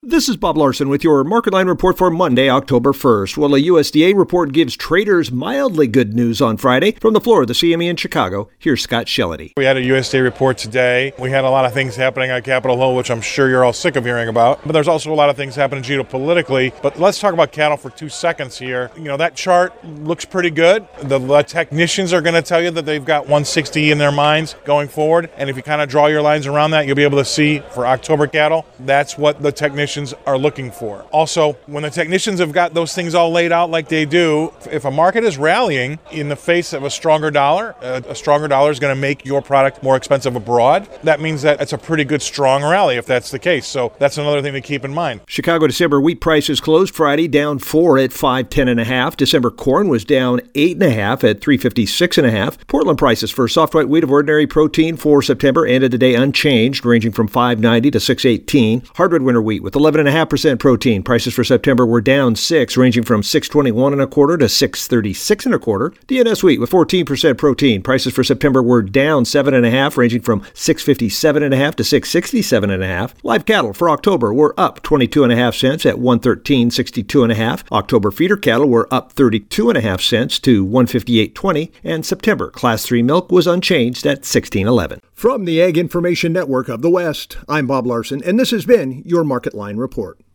This is Bob Larson with your Market Line report for Monday, October 1st. Well, a USDA report gives traders mildly good news on Friday. From the floor of the CME in Chicago, here's Scott Shellady. We had a USDA report today. We had a lot of things happening on Capitol Hill, which I'm sure you're all sick of hearing about. But there's also a lot of things happening geopolitically. But let's talk about cattle for 2 seconds here. That chart looks pretty good. The technicians are going to tell you that they've got 160 in their minds going forward. And if you kind of draw your lines around that, you'll be able to see for October cattle, that's what the technicians are looking for. Also, when the technicians have got those things all laid out like they do, if a market is rallying in the face of a stronger dollar is going to make your product more expensive abroad. That means that it's a pretty good strong rally if that's the case. So that's another thing to keep in mind. Chicago December wheat prices closed Friday down 4 at 510.5. December corn was down 8.5 at 356.5. Portland prices for soft white wheat of ordinary protein for September ended the day unchanged, ranging from 590 to 618. Hardwood winter wheat with 11.5% protein. Prices for September were down 6, ranging from 621.25 to 636.25. DNS wheat with 14% protein. Prices for September were down 7.5, ranging from 657.5 to 667.5. Live cattle for October were up 22.5 cents at 113.62.5. October feeder cattle were up 32.5 cents to 158.20, and September Class 3 milk was unchanged at 16.11. From the Ag Information Network of the West, I'm Bob Larson, and this has been your Market Line report.